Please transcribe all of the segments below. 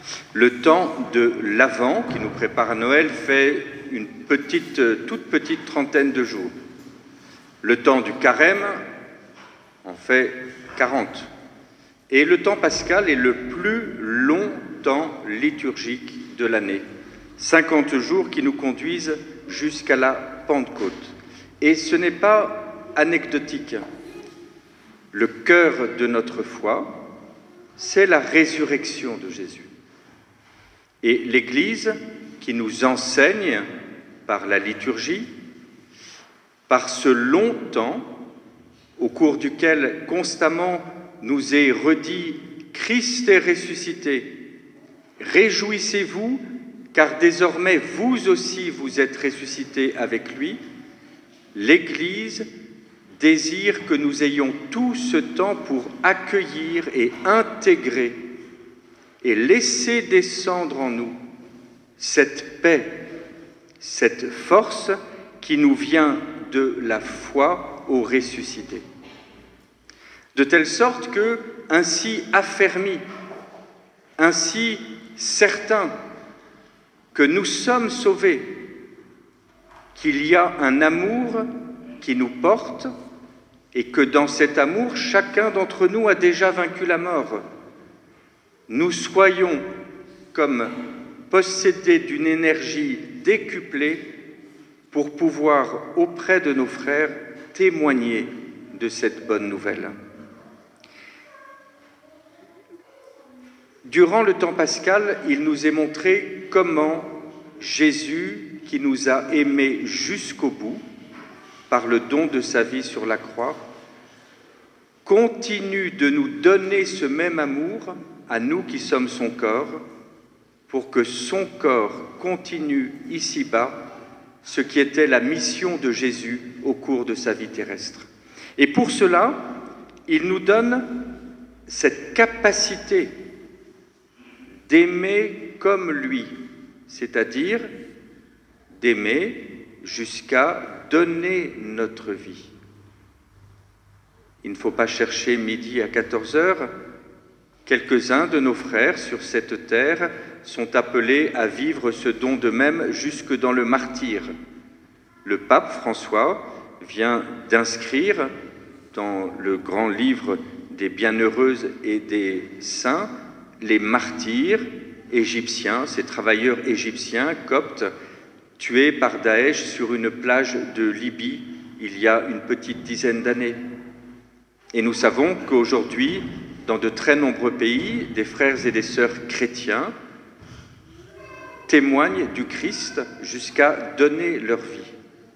Le temps de l'Avent, qui nous prépare à Noël, fait une toute petite trentaine de jours. Le temps du Carême en fait 40. Et le temps pascal est le plus long temps liturgique de l'année. 50 jours qui nous conduisent jusqu'à la Pentecôte. Et ce n'est pas anecdotique. Le cœur de notre foi, c'est la résurrection de Jésus. Et l'Église qui nous enseigne par la liturgie, par ce long temps au cours duquel constamment nous est redit « Christ est ressuscité, réjouissez-vous, car désormais vous aussi vous êtes ressuscités avec lui », l'Église désire que nous ayons tout ce temps pour accueillir et intégrer et laisser descendre en nous cette paix, cette force qui nous vient de la foi au ressuscité. De telle sorte que, ainsi affermis, ainsi certains que nous sommes sauvés, qu'il y a un amour qui nous porte et que dans cet amour, chacun d'entre nous a déjà vaincu la mort. Nous soyons comme possédés d'une énergie décuplée pour pouvoir, auprès de nos frères, témoigner de cette bonne nouvelle. Durant le temps pascal, il nous est montré comment Jésus, qui nous a aimés jusqu'au bout, par le don de sa vie sur la croix, continue de nous donner ce même amour à nous qui sommes son corps, pour que son corps continue ici-bas ce qui était la mission de Jésus au cours de sa vie terrestre. Et pour cela, il nous donne cette capacité d'aimer comme lui, c'est-à-dire d'aimer jusqu'à donner notre vie. Il ne faut pas chercher midi à 14h. Quelques-uns de nos frères sur cette terre sont appelés à vivre ce don d'eux-mêmes jusque dans le martyre. Le pape François vient d'inscrire dans le grand livre des bienheureuses et des saints les martyrs égyptiens, ces travailleurs égyptiens coptes tués par Daesh sur une plage de Libye il y a une petite dizaine d'années. Et nous savons qu'aujourd'hui, dans de très nombreux pays, des frères et des sœurs chrétiens témoignent du Christ jusqu'à donner leur vie.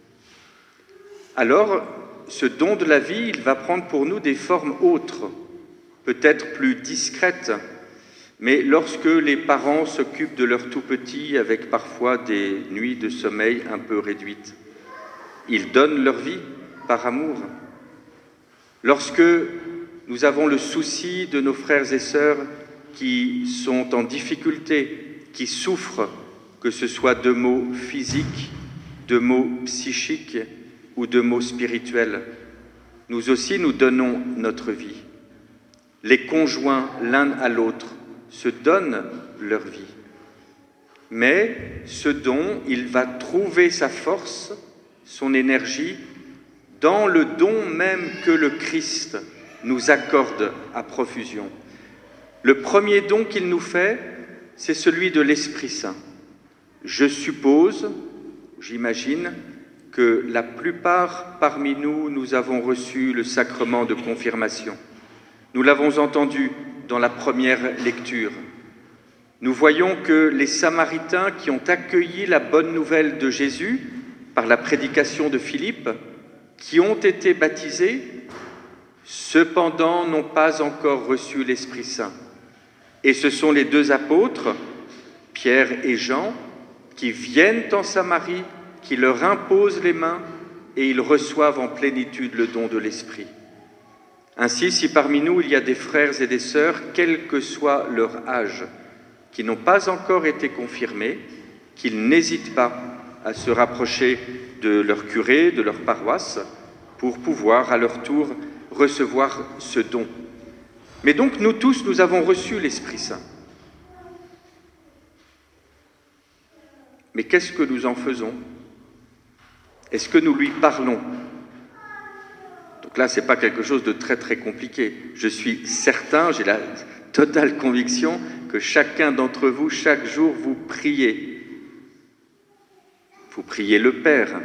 Alors, ce don de la vie, il va prendre pour nous des formes autres, peut-être plus discrètes, mais lorsque les parents s'occupent de leurs tout-petits avec parfois des nuits de sommeil un peu réduites, ils donnent leur vie par amour. Lorsque nous avons le souci de nos frères et sœurs qui sont en difficulté, qui souffrent, que ce soit de maux physiques, de maux psychiques ou de maux spirituels. Nous aussi, nous donnons notre vie. Les conjoints, l'un à l'autre, se donnent leur vie. Mais ce don, il va trouver sa force, son énergie, dans le don même que le Christ nous accorde à profusion. Le premier don qu'il nous fait, c'est celui de l'Esprit Saint. Je suppose, j'imagine, que la plupart parmi nous, nous avons reçu le sacrement de confirmation. Nous l'avons entendu dans la première lecture. Nous voyons que les Samaritains qui ont accueilli la bonne nouvelle de Jésus par la prédication de Philippe, qui ont été baptisés, cependant n'ont pas encore reçu l'Esprit Saint. Et ce sont les deux apôtres, Pierre et Jean, qui viennent en Samarie, qui leur imposent les mains et ils reçoivent en plénitude le don de l'Esprit. Ainsi, si parmi nous il y a des frères et des sœurs, quel que soit leur âge, qui n'ont pas encore été confirmés, qu'ils n'hésitent pas à se rapprocher de leur curé, de leur paroisse, pour pouvoir à leur tour recevoir ce don. Mais donc nous tous, nous avons reçu l'Esprit Saint. Mais qu'est-ce que nous en faisons? Est-ce que nous lui parlons? Donc là, ce n'est pas quelque chose de très très compliqué. Je suis certain, j'ai la totale conviction que chacun d'entre vous, chaque jour, vous priez. Vous priez le Père.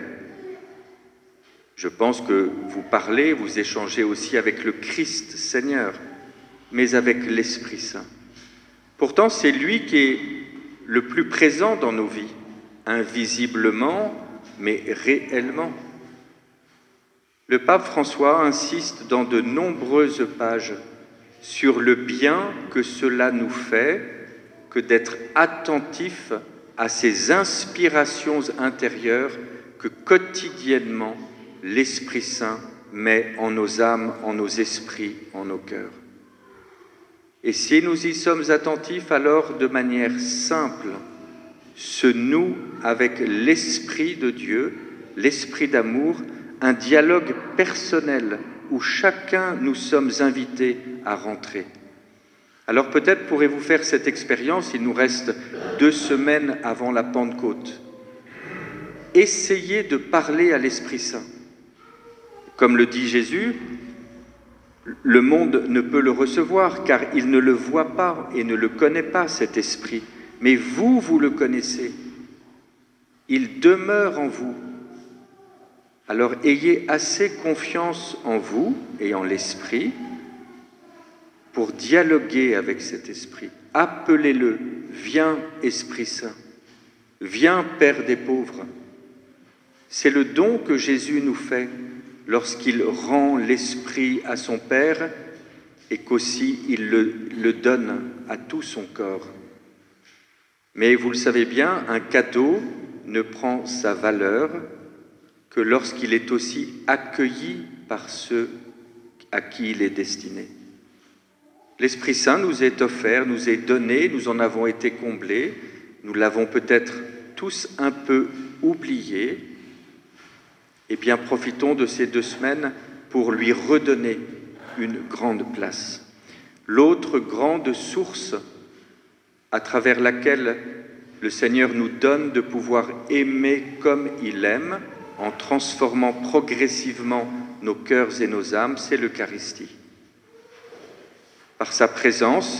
Je pense que vous parlez, vous échangez aussi avec le Christ Seigneur, mais avec l'Esprit Saint. Pourtant, c'est lui qui est le plus présent dans nos vies, invisiblement, mais réellement. Le pape François insiste dans de nombreuses pages sur le bien que cela nous fait que d'être attentif à ces inspirations intérieures que quotidiennement l'Esprit Saint met en nos âmes, en nos esprits, en nos cœurs. Et si nous y sommes attentifs, alors de manière simple, se noue avec l'Esprit de Dieu, l'Esprit d'amour, un dialogue personnel où chacun nous sommes invités à rentrer. Alors peut-être pourrez-vous faire cette expérience, il nous reste 2 semaines avant la Pentecôte. Essayez de parler à l'Esprit Saint. Comme le dit Jésus, le monde ne peut le recevoir car il ne le voit pas et ne le connaît pas, cet esprit. Mais vous, vous le connaissez. Il demeure en vous. Alors ayez assez confiance en vous et en l'esprit pour dialoguer avec cet esprit. Appelez-le, viens Esprit Saint, viens Père des pauvres. C'est le don que Jésus nous fait lorsqu'il rend l'Esprit à son Père et qu'aussi il le donne à tout son corps. Mais vous le savez bien, un cadeau ne prend sa valeur que lorsqu'il est aussi accueilli par ceux à qui il est destiné. L'Esprit Saint nous est offert, nous est donné, nous en avons été comblés, nous l'avons peut-être tous un peu oublié. Eh bien, profitons de ces 2 semaines pour lui redonner une grande place. L'autre grande source à travers laquelle le Seigneur nous donne de pouvoir aimer comme il aime, en transformant progressivement nos cœurs et nos âmes, c'est l'Eucharistie. Par sa présence,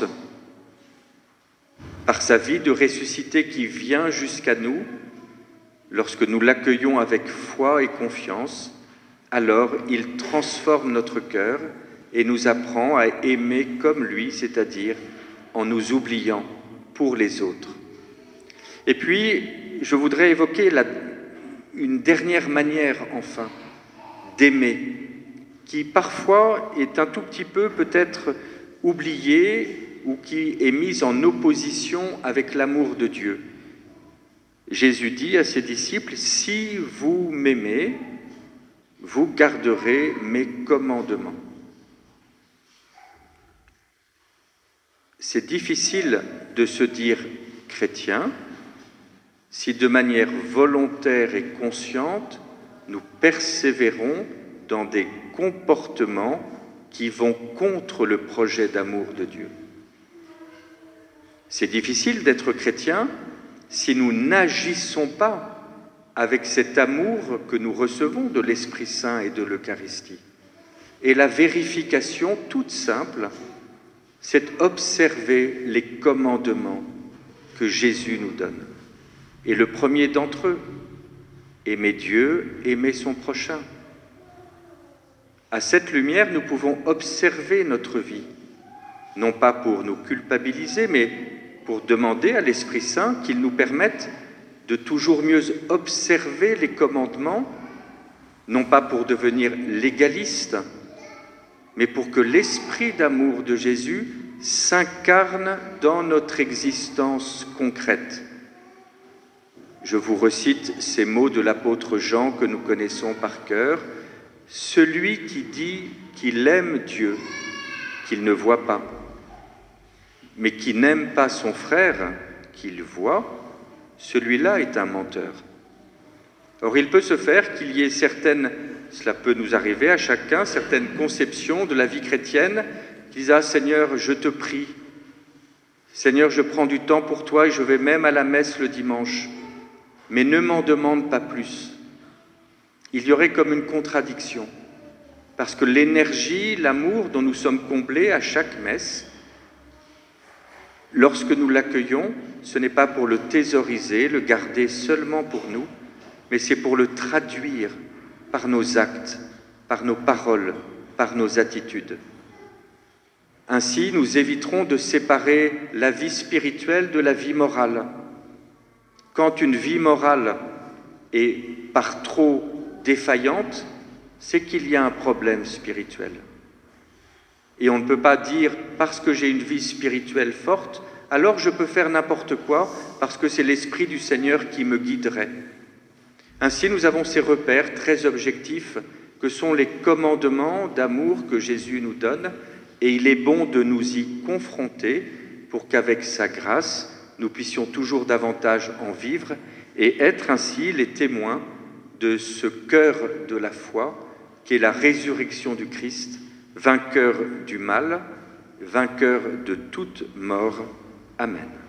par sa vie de ressuscité qui vient jusqu'à nous, lorsque nous l'accueillons avec foi et confiance, alors il transforme notre cœur et nous apprend à aimer comme lui, c'est-à-dire en nous oubliant pour les autres. Et puis, je voudrais évoquer une dernière manière, enfin, d'aimer, qui parfois est un tout petit peu peut-être oubliée ou qui est mise en opposition avec l'amour de Dieu. Jésus dit à ses disciples, « Si vous m'aimez, vous garderez mes commandements. » C'est difficile de se dire chrétien si de manière volontaire et consciente, nous persévérons dans des comportements qui vont contre le projet d'amour de Dieu. C'est difficile d'être chrétien si nous n'agissons pas avec cet amour que nous recevons de l'Esprit Saint et de l'Eucharistie. Et la vérification toute simple, c'est observer les commandements que Jésus nous donne. Et le premier d'entre eux, aimer Dieu, aimer son prochain. À cette lumière, nous pouvons observer notre vie, non pas pour nous culpabiliser, mais pour demander à l'Esprit Saint qu'il nous permette de toujours mieux observer les commandements, non pas pour devenir légaliste, mais pour que l'esprit d'amour de Jésus s'incarne dans notre existence concrète. Je vous recite ces mots de l'apôtre Jean que nous connaissons par cœur. « Celui qui dit qu'il aime Dieu, qu'il ne voit pas, mais qui n'aime pas son frère, qu'il voit, celui-là est un menteur. » Or, il peut se faire qu'il y ait cela peut nous arriver à chacun, certaines conceptions de la vie chrétienne qui disent « Ah Seigneur, je te prie, Seigneur, je prends du temps pour toi et je vais même à la messe le dimanche. mais ne m'en demande pas plus. Il y aurait comme une contradiction, parce que l'énergie, l'amour dont nous sommes comblés à chaque messe, lorsque nous l'accueillons, ce n'est pas pour le thésauriser, le garder seulement pour nous, mais c'est pour le traduire par nos actes, par nos paroles, par nos attitudes. Ainsi, nous éviterons de séparer la vie spirituelle de la vie morale. Quand une vie morale est par trop défaillante, c'est qu'il y a un problème spirituel. Et on ne peut pas dire, parce que j'ai une vie spirituelle forte, alors je peux faire n'importe quoi, parce que c'est l'Esprit du Seigneur qui me guiderait. Ainsi, nous avons ces repères très objectifs que sont les commandements d'amour que Jésus nous donne, et il est bon de nous y confronter pour qu'avec sa grâce, nous puissions toujours davantage en vivre et être ainsi les témoins de ce cœur de la foi qui est la résurrection du Christ, vainqueur du mal, vainqueur de toute mort. Amen.